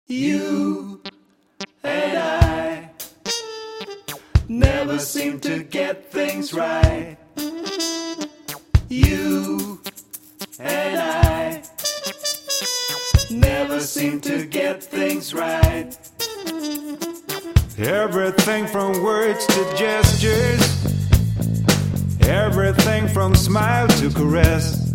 You and I never seem to get things right. You and I never seem to get things right. Everything from words to gestures, everything from smile to caress.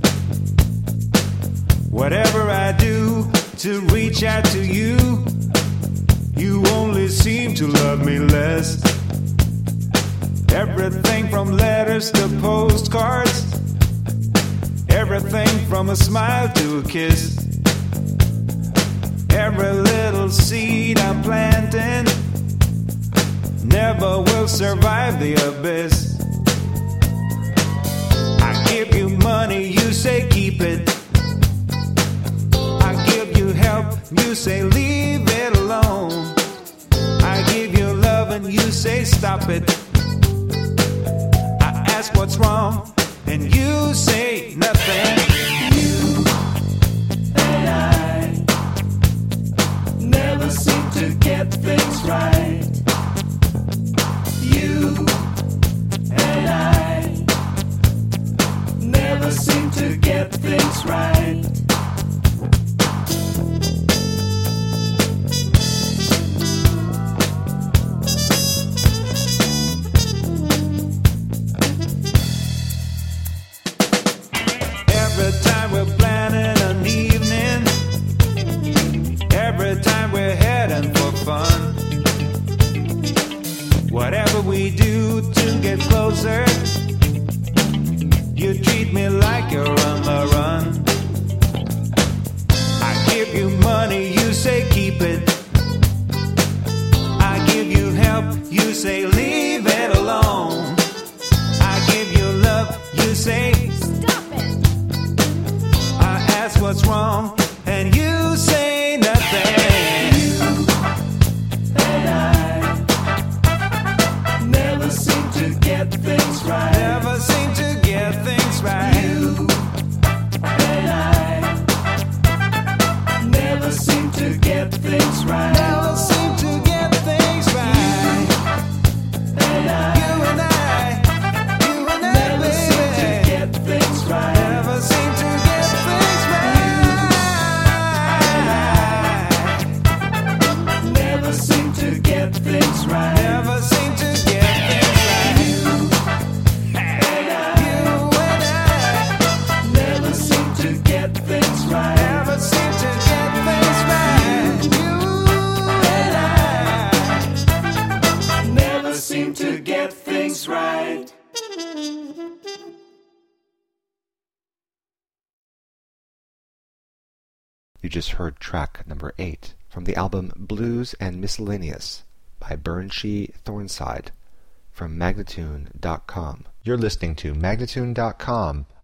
Whatever I do to reach out to you, you only seem to love me less. Everything from letters to postcards, everything from a smile to a kiss. Every little seed I'm planting never will survive the abyss. I give you money, you say keep it. I give you help, you say leave it alone. I give you love and you say stop it. I ask what's wrong and you say nothing. You and I never seem to get things right. You and I never seem to get things right. Every time we're planning an evening, every time we're heading for fun, whatever we do to get closer, you treat me like you're on the run. I give you money, you say keep it. I give you help, you say leave it alone. I give you love, you say Stop it! I ask what's wrong, and you say nothing. You and I never seem to get things right. Never seem to get things right. You and I never seem to get things right. Never seem to get things right. And I You and I, never seem to baby. get things right. Never seem to get things right. Never seem to get things right. Never seem to get things right. You and I Never seem to get things right. never seem to get things right. You and I. Never seem to get things right. You just heard track number 8 from the album Blues and Miscellaneous by Burnshee Thornside from Magnatune.com. You're listening to Magnatune.com